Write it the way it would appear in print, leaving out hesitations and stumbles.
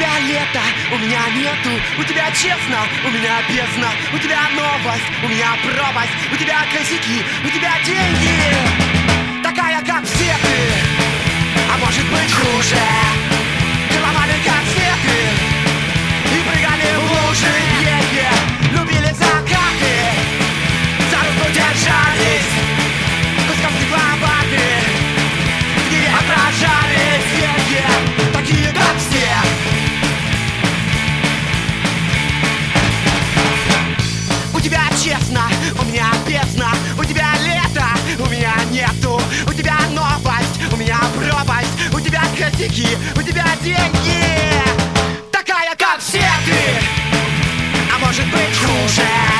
тебя лето, у меня нету. У тебя честно, у меня бездна. У тебя новость, у меня пропасть. У тебя косяки, у тебя деньги. Такая, как все ты, а может быть хуже. Головами как светы и прыгали в лужи. Любили закаты, за руку держались, куском стекла ваты в мире отражались. Такие, как все. У тебя честно, у меня бездна. У тебя лето, у меня нету. У тебя новость, у меня пропасть. У тебя косяки, у тебя деньги. Такая, как все ты, а может быть хуже.